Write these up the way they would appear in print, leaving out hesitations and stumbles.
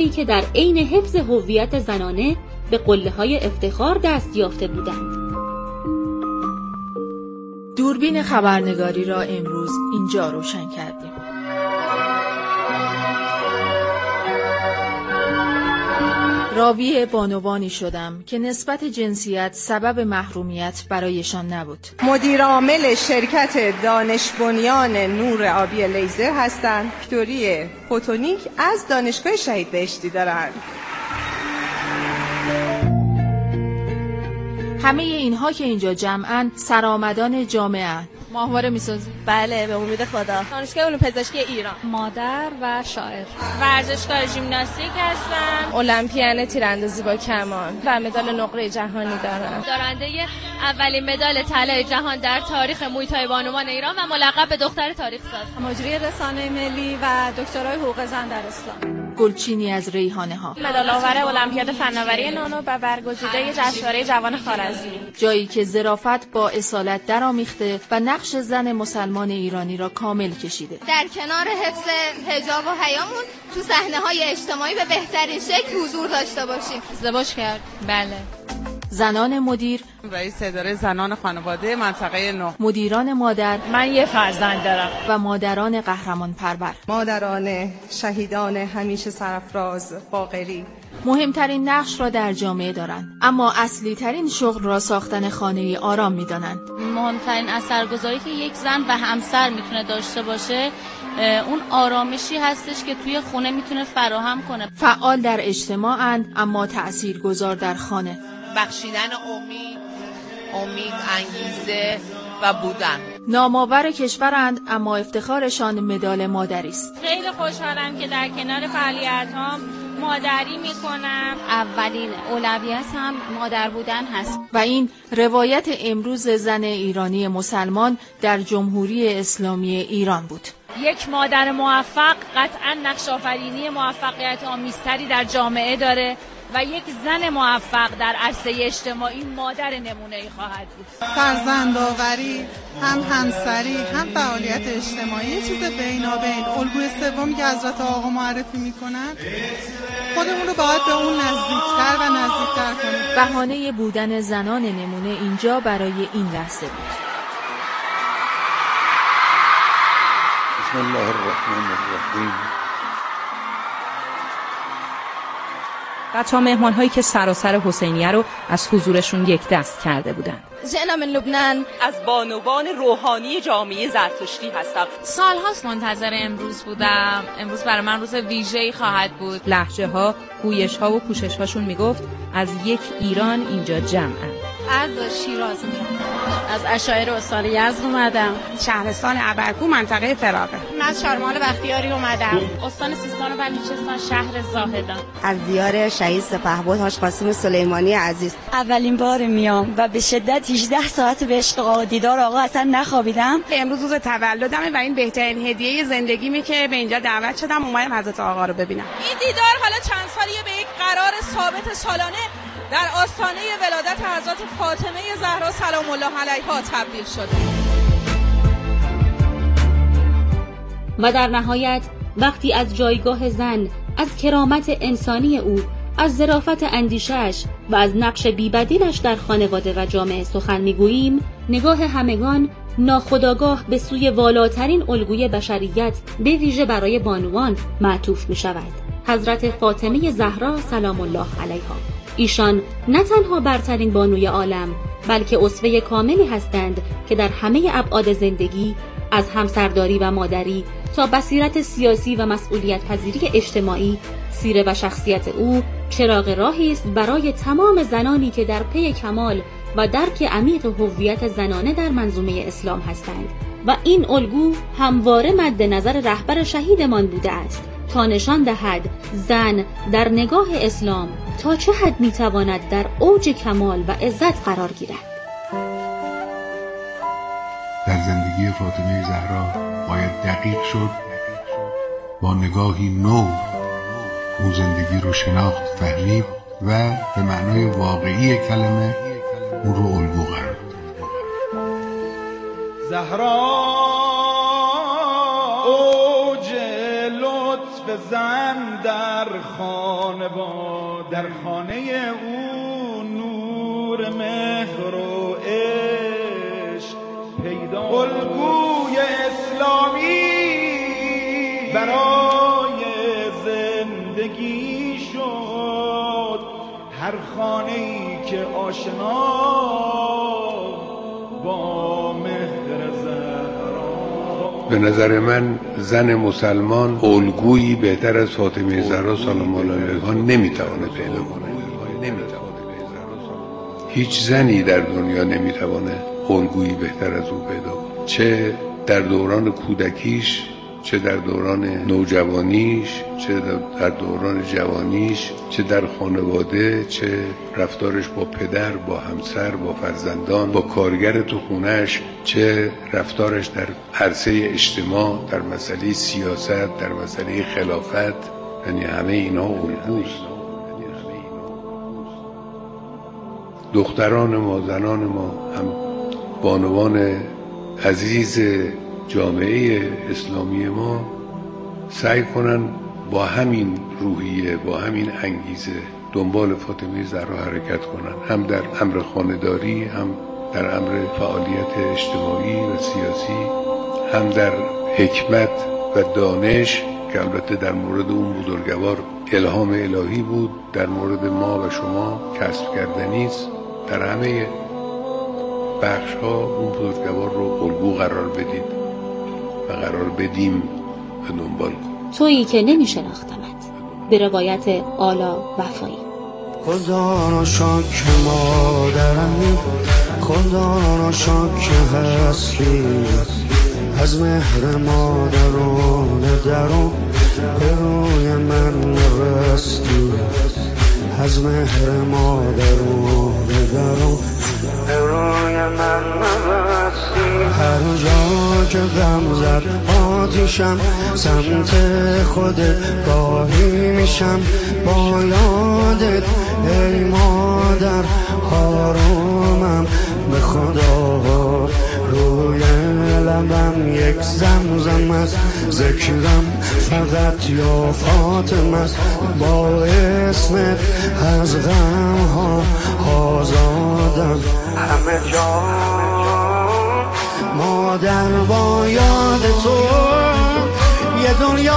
ای که در عین حفظ هویت زنانه به قله‌های افتخار دست یافته بودند. دوربین خبرنگاری را امروز اینجا روشن کردیم. راوی بانوانی شدم که نسبت جنسیت سبب محرومیت برایشان نبود. مدیر عامل شرکت دانش بنیان نور آبی لیزر هستند. دکتری فوتونیک از دانشگاه شهید بهشتی دارند. همه اینها که اینجا جمعن سرآمدان جامعه اند. ماهواره میسازی؟ بله، به امید خدا. دانشگاه علوم پزشکی ایران. مادر و شاعر. ورزشکار ژیمناستیک هستم. المپیون تیراندازی با کمان و مدال نقره جهانی دارم. دارنده اولین مدال طلای جهان در تاریخ موی تای بانوان ایران و ملقب به دختر تاریخ ساز. مجری رسانه ملی و دکترای حقوق زن در اسلام. گلچینی از ریحانه ها. مدال آور المپیاد فناوری نانو و برگزیده جشنواره جوان خوارزمی. جایی که ظرافت با اصالت درآمیخته و نقش زن مسلمان ایرانی را کامل کشیده. در کنار حفظ حجاب و حیامون تو صحنه‌های اجتماعی به بهترین شکل حضور داشته باشیم. ازدواج کرد. بله. زنان مدیر، رئیس اداره زنان خانواده منطقه 9، مدیران مادر، من یه فرزند دارم، و مادران قهرمان پرور، مادران شهیدان همیشه سرفراز باقری. مهمترین نقش را در جامعه دارند، اما اصلی ترین شغل را ساختن خانه آرام می‌دانند. مهمترین اثرگذاری که یک زن و همسر میتونه داشته باشه اون آرامشی هستش که توی خونه میتونه فراهم کنه. فعال در اجتماعند اما تأثیرگذار در خانه. بخشیدن امید، انگیزه و بودن. نامآور کشورند اما افتخارشان مدال مادری است. خیلی خوشحالم که در کنار فعالیت‌هام مادری میکنم. اولین اولویت هم مادر بودن هست. و این روایت امروز زن ایرانی مسلمان در جمهوری اسلامی ایران بود. یک مادر موفق قطعاً نقش آفرینی موفقیت آمیزتری در جامعه داره و یک زن موفق در عرصه اجتماعی مادر نمونه‌ای خواهد بود. فرزندآوری، هم همسری، هم فعالیت اجتماعی، یه چیز بینابین. الگوی سومی که حضرت آقا معرفی میکنن خودمون رو باید به اون نزدیکتر و نزدیکتر کنیم. بهانه بودن زنان نمونه اینجا برای این لحظه بود. بسم الله الرحمن الرحیم. بچه‌ها مهمان‌هایی که سراسر حسینیه رو از حضورشون یک دست کرده بودند. جناب لبنان از بانوان روحانی جامعه زرتشتی هستم. سال‌هاست منتظر امروز بودم. امروز برای من روز ویژه‌ای خواهد بود. لهجه‌ها، گویش‌ها و کوشش‌هاشون میگفت از یک ایران اینجا جمعن. از شیراز از عشایر استان یزد اومدم. شهرستان ابرکو منطقه فراغه. من از چهارمحال بختیاری اومدم. استان سیستان و بلوچستان شهر زاهدان. از دیار شهید سپهبد حاج قاسم سلیمانی عزیز. اولین بار میام و به شدت 18 ساعت به عشق آقا دیدار آقا اصلا نخوابیدم. امروز روز تولدمه و این بهترین هدیه زندگیمه که به اینجا دعوت شدم اومدم حضرت آقا رو ببینم. این دیدار حالا چند سالیه به یک قرار ثابت سالانه در آستانه ولادت حضرت فاطمه زهرا سلام الله علیها تبدیل شده. و در نهایت وقتی از جایگاه زن، از کرامت انسانی او، از ظرافت اندیشش و از نقش بی‌بدیلش در خانواده و جامعه سخن می‌گوییم، نگاه همگان ناخودآگاه به سوی والاترین الگوی بشریت به ویژه برای بانوان معطوف می‌شود. حضرت فاطمه زهرا سلام الله علیها. ایشان نه تنها برترین بانوی عالم بلکه اسوه کاملی هستند که در همه ابعاد زندگی از همسرداری و مادری تا بصیرت سیاسی و مسئولیت پذیری اجتماعی، سیره و شخصیت او چراغ راهی است برای تمام زنانی که در پی کمال و درک عمیق هویت زنانه در منظومه اسلام هستند و این الگو همواره مد نظر رهبر شهیدمان بوده است تا نشان دهد زن در نگاه اسلام تا چه حد میتواند در اوج کمال و عزت قرار گیرد. در زندگی فاطمه زهرا باید دقیق شد، با نگاهی نو اون زندگی رو شناخت، فهمید و به معنای واقعی کلمه اون رو الگو قرار داد. زهرا اوج لطف زن در هر خانه با در خانه او نور مهر و عشق پیدا، الگوی اسلامی برای زندگی شد، هر خانه‌ای که آشنا با مهر زهرا. به نظر من زن مسلمان الگویی بهتر از فاطمه زهرا سلام الله علیها نمیتونه پیدا کنه. هیچ زنی در دنیا نمیتونه الگویی بهتر از او پیدا کنه، چه در دوران کودکیش، چه در دوران نوجوانیش، چه در دوران جوانیش، چه در خانواده، چه رفتارش با پدر، با همسر، با فرزندان، با کارگر تو خونهش، چه رفتارش در عرصه اجتماع، در مسئله سیاست، در مسئله خلافت. یعنی همه اینا الگوست. دختران ما، زنان ما، هم بانوان عزیز جامعه اسلامی ما سعی کنن با همین روحیه، با همین انگیزه دنبال فاطمه زهرا حرکت کنن، هم در امر خانه‌داری، هم در امر فعالیت اجتماعی و سیاسی، هم در حکمت و دانش که البته در مورد اون بزرگوار الهام الهی بود، در مورد ما و شما کسب کردنی است. در همه بخش ها اون بزرگوار رو الگو قرار بدید و قرار بدیم و دنبال کن. تویی که نمیشناختمت، به روایت آلا وفایی. خدا را شکر مادرمی، خدا را شکر هستی، از مهر مادران درو به روی من رستی، از مهر مادران درو به روی من رستی. هر جا که غم زد آتیشم، سمت خودت گاهی میشم با یادت ای مادر آرومم. به خدا روی لبم یک زمزم است، ذکرم فقط یا فاطمه است، با اسمت از غم ها آزادم همه جا. مادر با یاد تو یه دنیا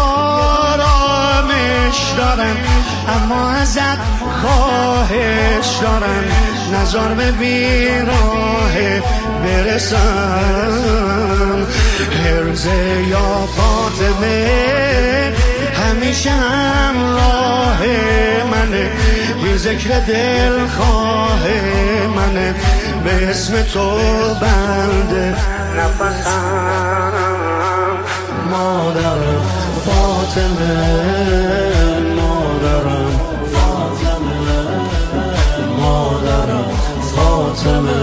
آرامش دارم، اما ازت خواهش دارم نذار به بیراه برسم. حرز یا فاطمه همیشه همراه منه، بی ذکر دلخواه منه، به اسم تو بنده نفسم. مادرم فاطمه، مادرم فاطمه، مادرم فاطمه،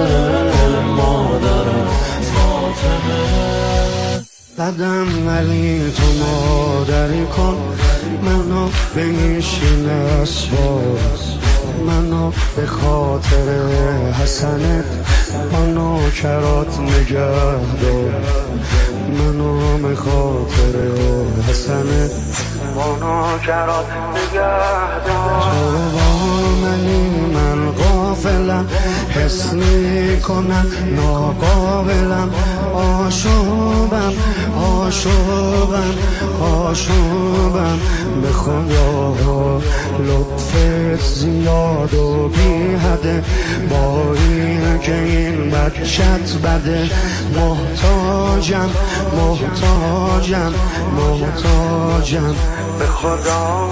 مادرم فاطمه. بدم ولی تو مادری کن، منو به این اسباس، منو به خاطر حسنت با نوکرات نگه دار، منو به خاطر حسنت با نوکرات نگه دار. تو با منی من غافلم، حس میکنم ناقابلم، آشوبم آشوبم آشوبم. به خدا لطفت زیاد و بی حده، با این که این بچت بده. محتاجم محتاجم محتاجم به خدا.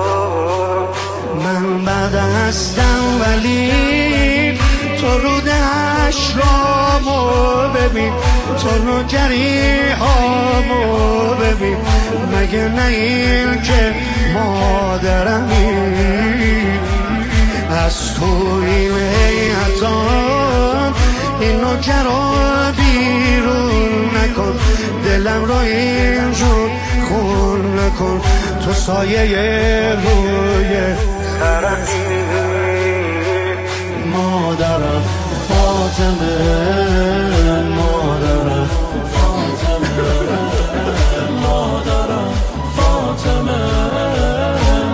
من بد هستم ولی تو رودش رامو ببین، تو نوکریهامو ببین. مگه نه این که مادرمی، از تو این هیئتان این نوکرا بیرون نکن، دلم رو اینجور خون نکن. تو سایه روی سرمی، مادرم فاطمه، مادرم فاطمه، مادرم فاطمه،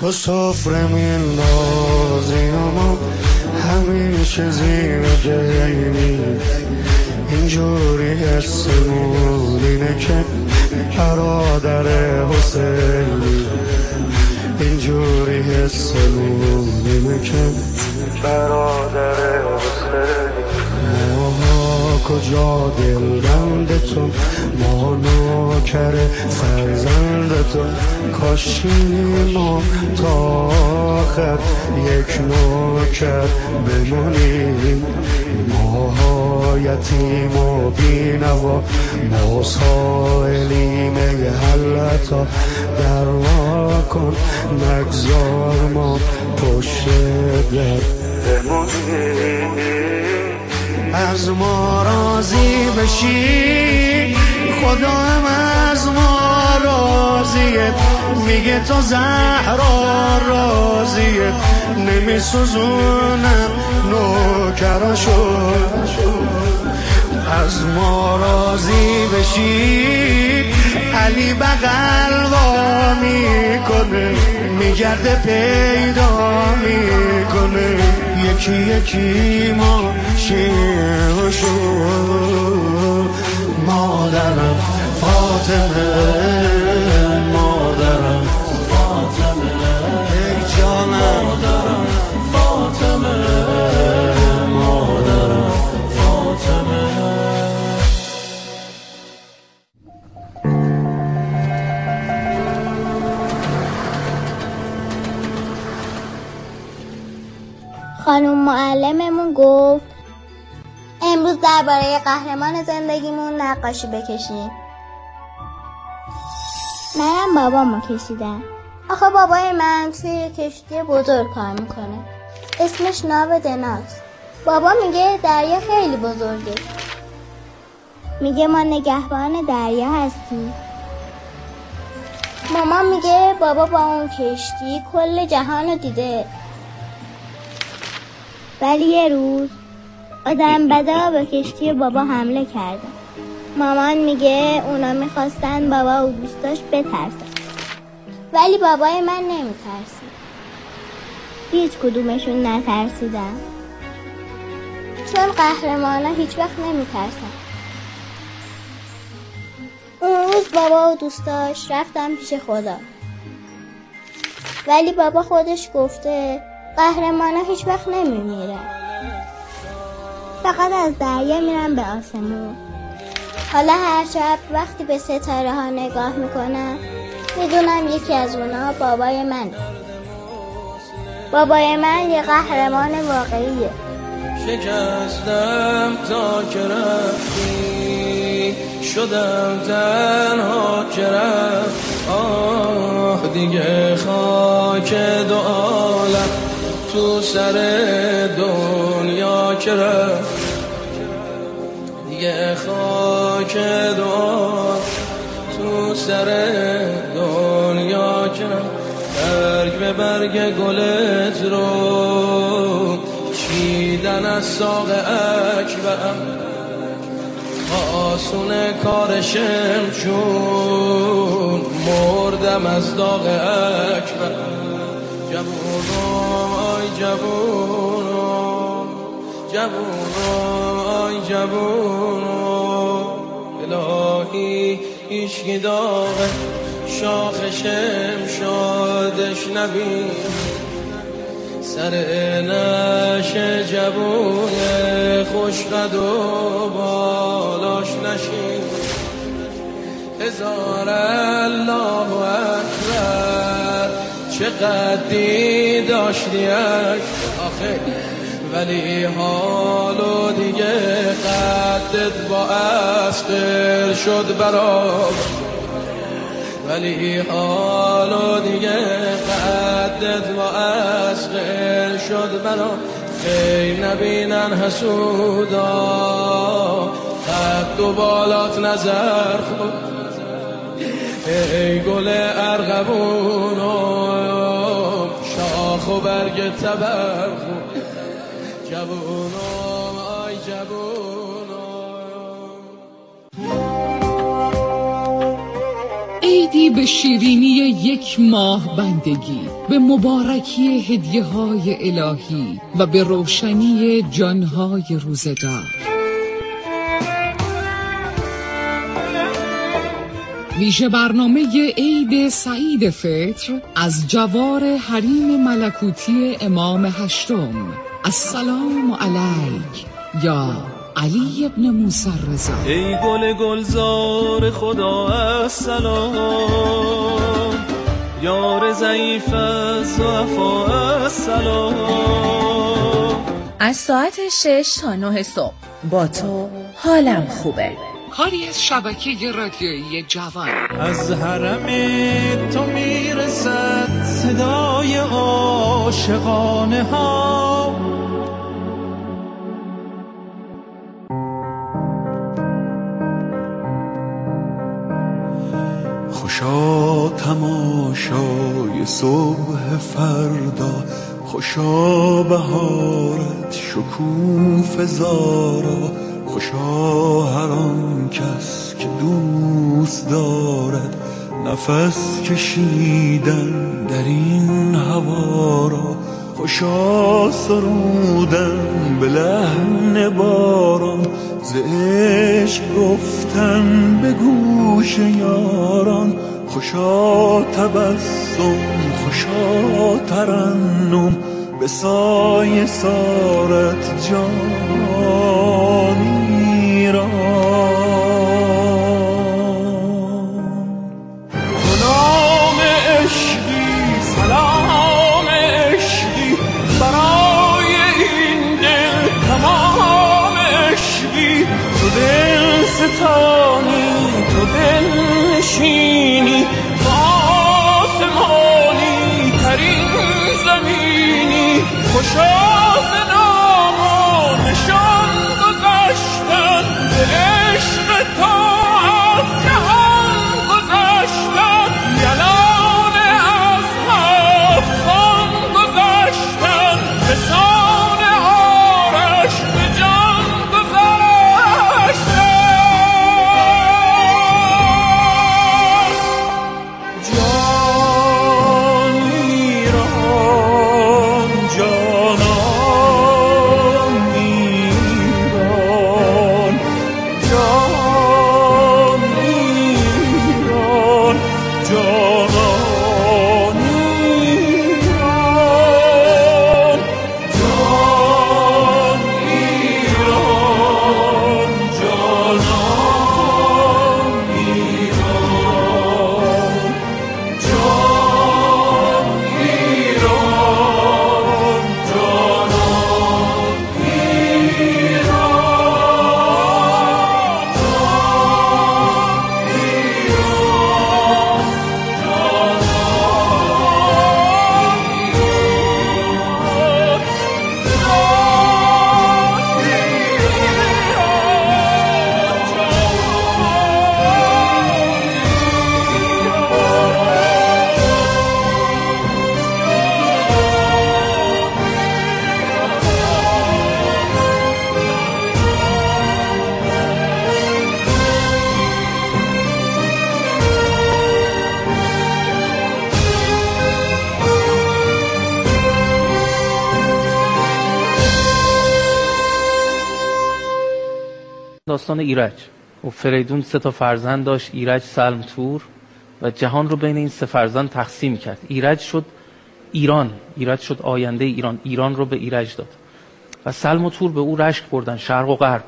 تو سفره میندازی اما همیشه زیر جیبی، اینجوری حسمون اینه که برادر حسینی، اینجوری حسمون اینه که برادر حسینی. ماها کجا دلبند تو، ما نوکر فرزند تو، کاشی ما تا آخر یک نوکر بمونیم. ماها یتیم و بینوا، ما سائلیم یه حلتا، دروا کن نگذار ما پشت در بمونیم. از ما راضی بشی، خدا هم از ما راضیه، میگه تو زهرا راضیه، نمیسوزونم نوکراشو. از ما راضی بشی، علی بغل وا میکنه، میگرده پیدا میکنه، یکی یکی ما شیرشو. مادرم فاطمه، مادرم فاطمه، ای جانم مادرم فاطمه، مادرم فاطمه. خانم معلممون گفت امروز درباره قهرمان زندگیمون نقاشی بکشیم. منم بابامو کشیدم. آخه بابای من توی کشتی بزرگ کار میکنه، اسمش ناو دناست. بابا میگه دریا خیلی بزرگه، میگه ما نگهبان دریا هستیم. مامان میگه بابا با اون کشتی کل جهانو دیده. ولی یه روز آدم بدا به کشتی بابا حمله کردن. مامان میگه اونا میخواستن بابا و دوستاش بترسن، ولی بابای من نمیترسید. هیچ کدومشون نترسیدن، چون قهرمانا هیچ وقت نمیترسن. اون روز بابا و دوستاش رفتن پیش خدا، ولی بابا خودش گفته قهرمانا هیچ وقت نمیمیرن، فقط از دریا میرن به آسمون. حالا هر شب وقتی به ستاره ها نگاه میکنم میدونم یکی از اونا بابای منه. بابای من یه قهرمان واقعیه. شکستم تا که رفتی، شدم تنها که رفت. آه دیگه خاک دو عالم تو سر دنیا که رفت، دیگه خاک دو عالم تو سر دنیا که رفت. برگ به برگ گلت رو چیدن از ساق اکبرم، آسونه کارشم چون مردم از داغ اکبرم. جوونو آی جوونو، جوونو آی جوونو، الهی عشقی داغه شاخشم شادش نبین، سر نشه جوونه خوشقد و بالاش نشین. هزار الله اکبر چه قدی داشتی آخه، ولی حالو دیگه قدت با اسقر شد برام، ولی حالو دیگه قدت با اسقر شد برام. خیر نبینن حسودا قد و بالات نظر خود، ای گل ارغبونو شاخ و برگ تبر خود. جوونو آی جوونو. عید شادی به شیرینی یک ماه بندگی، به مبارکی هدیه‌های الهی و به روشنی جانهای روزگار. ویژه برنامه عید سعید فطر از جوار حریم ملکوتی امام هشتم. السلام علیک یا علی ابن موسی رضا. ای گل گلزار خدا السلام، یار ضعیف از وفا السلام. از ساعت 6 تا 9 صبح با تو حالم خوبه. کاری از شبکه رادیویی جوان. از حرم تو میرسد صدای عاشقانه ها، خوشا تماشای صبح فردا، خوشا بهارت شکوفه زارا، خوشا هر آن کس که دوست دارد نفس کشیدن در این هوا را، خوشا سرودن به لحن باران، ز عشق گفتن به گوش یاران، خوشا تبسم خوشا ترنم به سایه سارت جانی را. غلام عشقی سلام عشقی برای این دل تمام عشقی، تو دل ستانی تو دل نشینی، تو آسمانی ترین زمینی، خوشا ز نام و نشان گذشتن، به عشق تو از جهان گذشتن، یلان از هفت خان گذشتن، به سان آرش به جان گذشتن. جانی ران جانان ایران، جان ایران جانان ایران، جان ایران جانان ایران، جان ایران جانان داستان ایرج و فریدون 3 تا فرزند داشت، ایرج، سلم، تور، و جهان رو بین این 3 فرزند تقسیم کرد. ایرج شد ایران، ایرج شد آینده ایران، ایران رو به ایرج داد و سلم و تور به او رشک بردن، شرق و غرب،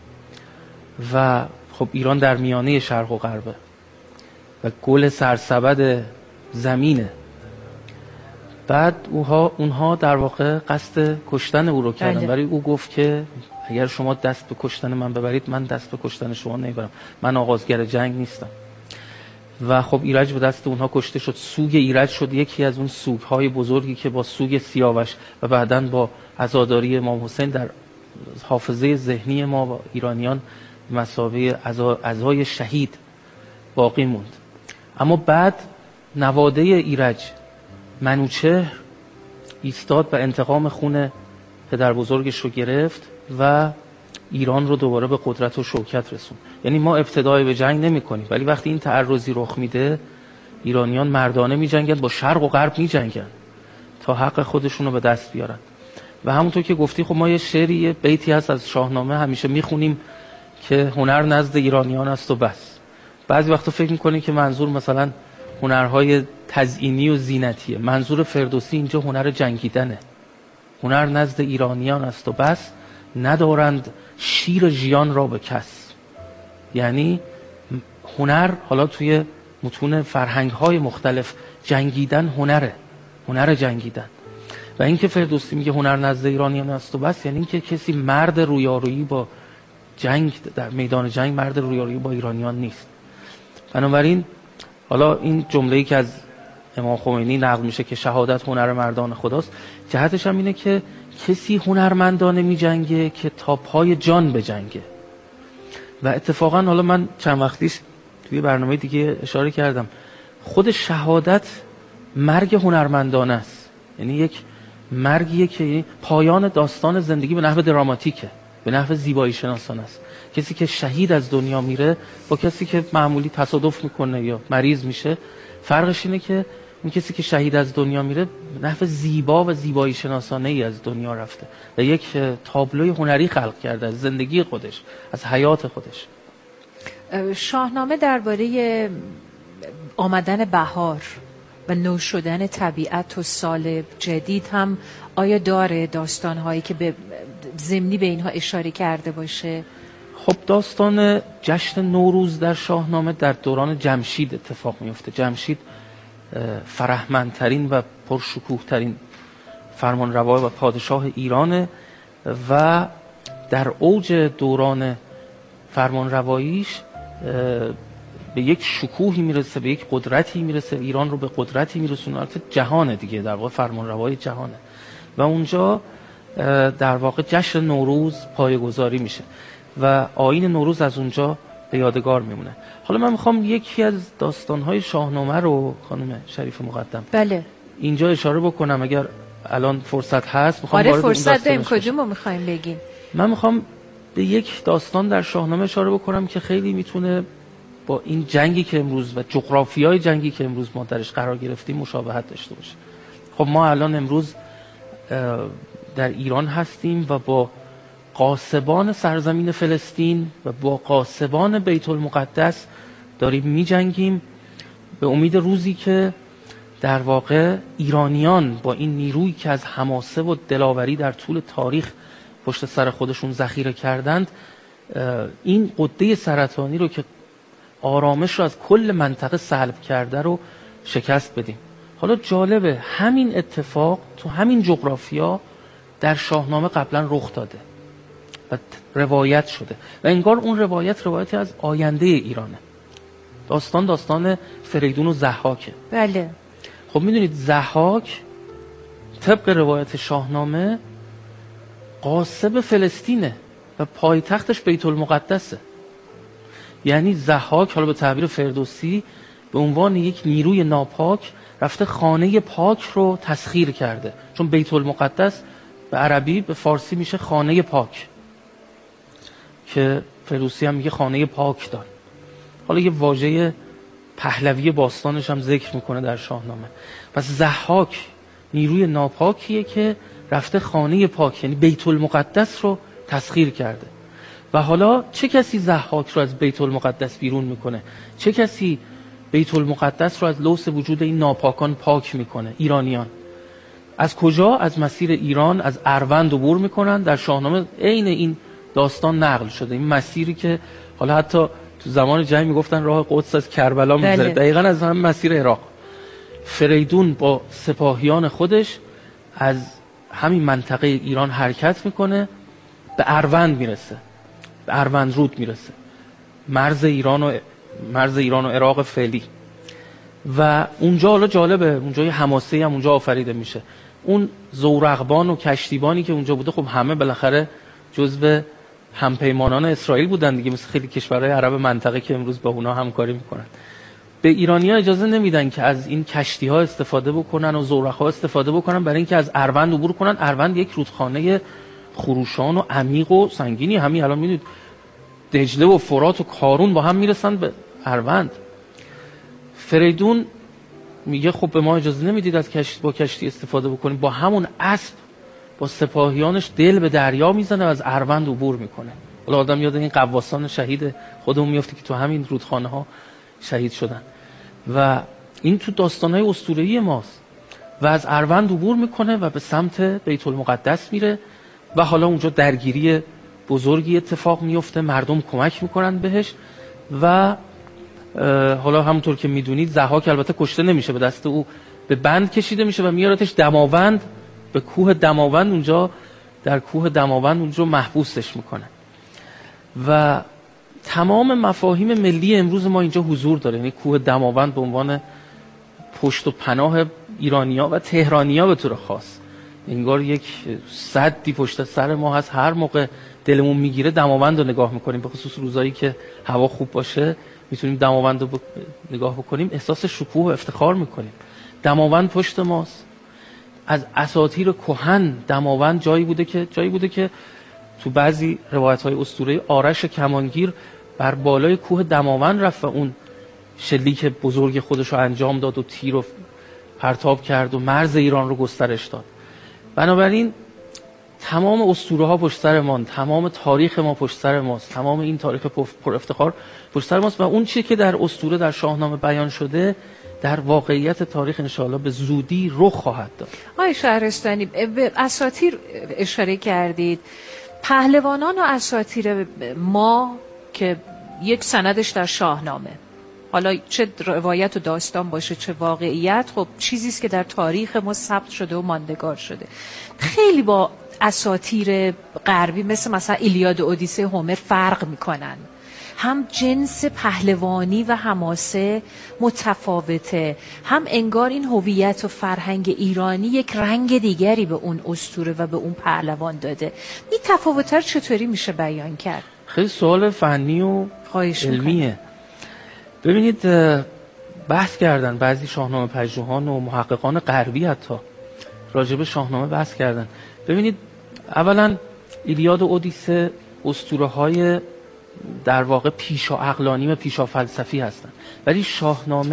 و خب ایران در میانه شرق و غربه و گل سرسبد زمینه. بعد اونها در واقع قصد کشتن او رو کردن، برای او گفت که اگر شما دست به کشتن من ببرید من دست به کشتن شما نمیبرم، من آغازگر جنگ نیستم. و خب ایرج به دست اونها کشته شد. سوگ ایرج شد یکی از اون سوگهای بزرگی که با سوگ سیاوش و بعداً با عزاداری امام حسین در حافظه ذهنی ما و ایرانیان مثابه عزای شهید باقی موند. اما بعد نواده ایرج منوچهر ایستاد و انتقام خون پدر بزرگش رو گرفت و ایران رو دوباره به قدرت و شوکت رسون. یعنی ما ابتدای به جنگ نمی کنیم، ولی وقتی این تعرضی رخ میده ایرانیان مردانه می‌جنگن، با شرق و غرب می‌جنگن تا حق خودشون رو به دست بیارن. و همونطور که گفتی خب ما یه شعری، یه بیتی هست از شاهنامه همیشه میخونیم که هنر نزد ایرانیان است و بس. بعضی وقتا فکر میکنیم که منظور مثلا هنرهای تزئینی و زینتیه. منظور فردوسی اینجا هنر جنگیدنه. هنر نزد ایرانیان است و بس، ندارند شیر ژیان را به کس. یعنی هنر، حالا توی متون فرهنگ‌های مختلف، جنگیدن هنره، هنر جنگیدن. و اینکه فردوسی میگه هنر نزد ایرانیان است و بس، یعنی اینکه کسی مرد رویارویی با جنگ در میدان جنگ، مرد رویارویی با ایرانیان نیست. بنابراین حالا این جمله‌ای که از امام خمینی نقل میشه که شهادت هنر مردان خداست، جهتش هم اینه که کسی هنرمندانه میجنگه که تا پای جان بجنگه. و اتفاقا حالا من چند وقتیش توی برنامه دیگه اشاره کردم، خود شهادت مرگ هنرمندانه است. یعنی یک مرگیه که پایان داستان زندگی به نحو دراماتیکه، به نحو زیبایی شناسانه است. کسی که شهید از دنیا میره با کسی که معمولی تصادف میکنه یا مریض میشه، فرقش اینه که اون کسی که شهید از دنیا میره به نحو زیبا و زیبایی شناسانه ای از دنیا رفته و یک تابلوی هنری خلق کرده از زندگی خودش، از حیات خودش. شاهنامه درباره آمدن بهار و نو شدن طبیعت و سال جدید هم آیا داره داستان‌هایی که به ضمنی به اینها اشاره کرده باشه؟ خب داستان جشن نوروز در شاهنامه در دوران جمشید اتفاق میفته. جمشید فرهمندترین و پرشکوهترین فرمانروا و پادشاه ایرانه و در اوج دوران فرمانرواییش به یک شکوهی میرسه، به یک قدرتی میرسه، ایران رو به قدرتی میرسونه، البته جهانه دیگه، در واقع فرمانروای جهانه و اونجا در واقع جشن نوروز پایه‌گذاری میشه و آیین نوروز از اونجا به یادگار میمونه. حالا من میخوام یکی از داستانهای شاهنامه رو خانم شریف مقدم بله اینجا اشاره بکنم اگر الان فرصت هست. میخوام آره فرصت داریم، کدومو میخوایم بگیم؟ من میخوام به یک داستان در شاهنامه اشاره بکنم که خیلی میتونه با این جنگی که امروز و جغرافیای جنگی که امروز ما درش قرار گرفتیم مشابهت داشته باشه. خب ما الان امروز در ایران هستیم و با غاصبان سرزمین فلسطین و با غاصبان بیت المقدس داریم می جنگیم به امید روزی که در واقع ایرانیان با این نیرویی که از حماسه و دلاوری در طول تاریخ پشت سر خودشون ذخیره کردند، این قده سرطانی رو که آرامش رو از کل منطقه سلب کرده رو شکست بدیم. حالا جالبه همین اتفاق تو همین جغرافیا در شاهنامه قبلا رخ داده و روایت شده و انگار اون روایتی از آینده ایرانه. داستان فریدون و ضحاکه. بله. خب میدونید ضحاک طبق روایت شاهنامه غاصب فلسطینه و پایتختش بیت المقدسه. یعنی ضحاک حالا به تعبیر فردوسی به عنوان یک نیروی ناپاک رفته خانه پاک رو تسخیر کرده، چون بیت المقدس به عربی به فارسی میشه خانه پاک که فردوسی هم میگه خانه پاک دار. حالا یه واژه پهلوی باستانش هم ذکر میکنه در شاهنامه. پس ضحاک نیروی ناپاکیه که رفته خانه پاک یعنی بیت المقدس رو تسخیر کرده. و حالا چه کسی ضحاک رو از بیت المقدس بیرون میکنه؟ چه کسی بیت المقدس رو از لوث وجود این ناپاکان پاک میکنه؟ ایرانیان. از کجا؟ از مسیر ایران، از اروند عبور میکنن. در شاهنامه عین این داستان نقل شده، این مسیری که حالا حتی تو زمان جنگ میگفتن راه قدس از کربلا میگذره، دقیقاً از هم مسیر عراق. فریدون با سپاهیان خودش از همین منطقه ایران حرکت میکنه، به اروند میرسه، به اروند رود میرسه، مرز ایران و عراق فعلی. و اونجا حالا جالبه، اونجا یه حماسه هم اونجا آفریده میشه. اون زورقبان و کشتیبانی که اونجا بوده، خب همه بالاخره جزو همپیمانان اسرائیل بودن دیگه، مثل خیلی کشورهای عرب منطقه که امروز با اونا همکاری میکنن. به ایرانی‌ها اجازه نمیدن که از این کشتی‌ها استفاده بکنن و زورق‌ها استفاده بکنن برای اینکه از اروند عبور کنن. اروند یک رودخانه خروشان و عمیق و سنگینی، همین الان میدونید دجله و فرات و کارون با هم میرسن به اروند. فریدون میگه خب به ما اجازه نمیدید از با کشتی استفاده بکنیم، با همون اسب با سپاهیانش دل به دریا میزنه و از اروند عبور میکنه. حالا آدم یاد این قواسان شهید خودمون میفته که تو همین رودخانه ها شهید شدن و این تو داستانهای اسطوره‌ای ماست و از اروند عبور میکنه و به سمت بیت المقدس میره و حالا اونجا درگیری بزرگی اتفاق میفته، مردم کمک میکنن بهش و حالا همونطور که میدونید ضحاک البته کشته نمیشه، به دست او به بند کشیده میشه و میارتش دماوند، به کوه دماوند، اونجا در کوه دماوند اونجا محبوسش میکنه و تمام مفاهیم ملی امروز ما اینجا حضور داره. یعنی کوه دماوند به عنوان پشت و پناه ایرانی‌ها و تهرانی‌ها به طور خاص، انگار یک سدی پشت سر ما هست. هر موقع دلمون میگیره دماوند رو نگاه میکنیم، به خصوص روزایی که هوا خوب باشه میتونیم دماوند رو نگاه بکنیم، احساس شکوه و افتخار میکنیم. دماوند پشت ماست. از اساطیر کهن دماوند جایی بوده که تو بعضی روایت‌های اسطوره‌ای آرش کمانگیر بر بالای کوه دماوند رفت و اون شلیک بزرگ خودش رو انجام داد و تیر رو پرتاب کرد و مرز ایران رو گسترش داد. بنابراین تمام اسطوره‌ها پشت سر ما، تمام تاریخ ما پشت سر ماست، تمام این تاریخ پر افتخار پشت سر ماست و اون چیزی که در اسطوره در شاهنامه بیان شده در واقعیت تاریخ انشاءالله به زودی رخ خواهد داد. آقای شهرستانی، به اساطیر اشاره کردید. پهلوانان و اساطیر ما که یک سندش در شاهنامه، حالا چه روایت و داستان باشه چه واقعیت، خب چیزی است که در تاریخ ما ثبت شده و ماندگار شده. خیلی با اساطیر غربی مثلا ایلیاد و اودیسه هومر فرق میکنن. هم جنس پهلوانی و حماسه متفاوته، هم انگار این هویت و فرهنگ ایرانی یک رنگ دیگری به اون اسطوره و به اون پهلوان داده. این تفاوت رو چطوری میشه بیان کرد؟ خیلی سوال فنی و علمیه. ببینید بحث کردن بعضی شاهنامه پژوهان و محققان غربی حتی راجب شاهنامه بحث کردن. ببینید اولا ایلیاد و اودیسه اسطوره‌های در واقع پیشا عقلانی و پیشا فلسفی هستن، ولی شاهنامه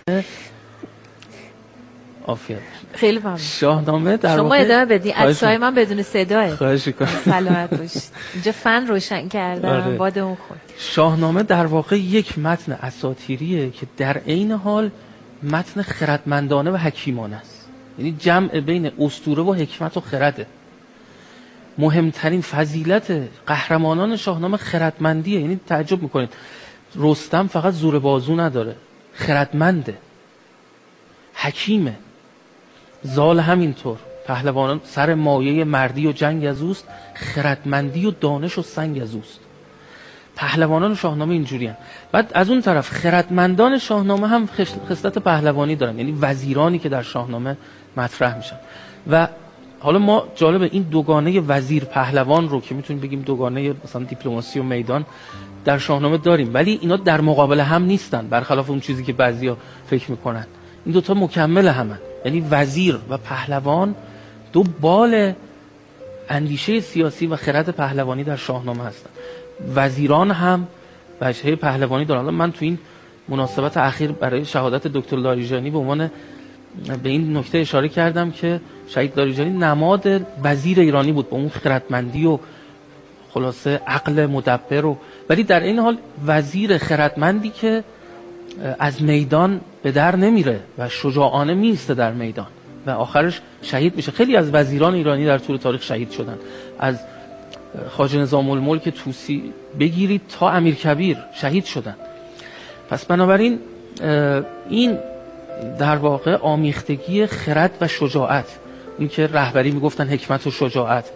خیلی ممنون. شاهنامه در شما واقع ادامه بدین. عکسای من بدون صداه. خواهش می‌کنم. سلامت باشید. اینجا فن روشن کردم. باد اون خود. شاهنامه در واقع یک متن اساطیریه که در عین حال متن خردمندانه و حکیمانه است. یعنی جمع بین اسطوره و حکمت و خرده. مهمترین فضیلت قهرمانان شاهنامه خردمندیه. یعنی تعجب میکنید رستم فقط زور بازو نداره، خردمنده، حکیمه. زال همینطور. پهلوانان سر مایه مردی و جنگ از اوست، خردمندی و دانش و سنگ از اوست. پهلوانان شاهنامه اینجوری هستند. بعد از اون طرف خردمندان شاهنامه هم خصلت پهلوانی دارن، یعنی وزیرانی که در شاهنامه مطرح میشن. و حالا ما جالب این دوگانه وزیر پهلوان رو که میتونیم بگیم دوگانه مثلا دیپلماسی و میدان در شاهنامه داریم، ولی اینا در مقابل هم نیستن، برخلاف اون چیزی که بعضیا فکر میکنن. این دوتا مکمل همن، یعنی وزیر و پهلوان دو بال اندیشه سیاسی و خرد پهلوانی در شاهنامه هستن. وزیران هم وجهه پهلوانی دارن. من تو این مناسبت اخیر برای شهادت دکتر لاریجانی به عنوان به این نکته اشاره کردم که شهید لاریجانی نماد وزیر ایرانی بود، با اون خردمندی و خلاصه عقل مدبر و ولی در این حال وزیر خردمندی که از میدان به در نمیره و شجاعانه میسته در میدان و آخرش شهید میشه. خیلی از وزیران ایرانی در طول تاریخ شهید شدن، از خواجه نظام الملک طوسی بگیرید تا امیرکبیر شهید شدن. پس بنابراین این در واقع آمیختگی خرد و شجاعت، این که رهبری میگفتن حکمت و شجاعت،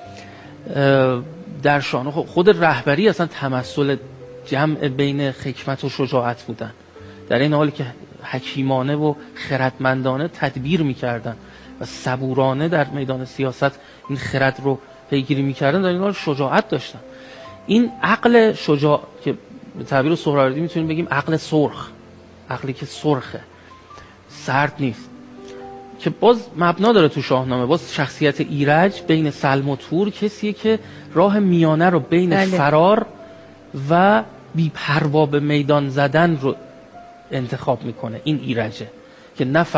در شان خود رهبری اصلا تمثل جمع بین حکمت و شجاعت بودن، در این حالی که حکیمانه و خردمندانه تدبیر میکردن و صبورانه در میدان سیاست این خرد رو پیگیری میکردن، در این حال شجاعت داشتن. این عقل شجاع که به تعبیر سهروردی میتونیم بگیم عقل سرخ، عقلی که سرخه، سرد نیست، که باز مبنا داره تو شاهنامه. باز شخصیت ایرج بین سلم و تور کسیه که راه میانه رو بین فرار و بی پروا به میدان زدن رو انتخاب میکنه. این ایرجه که نه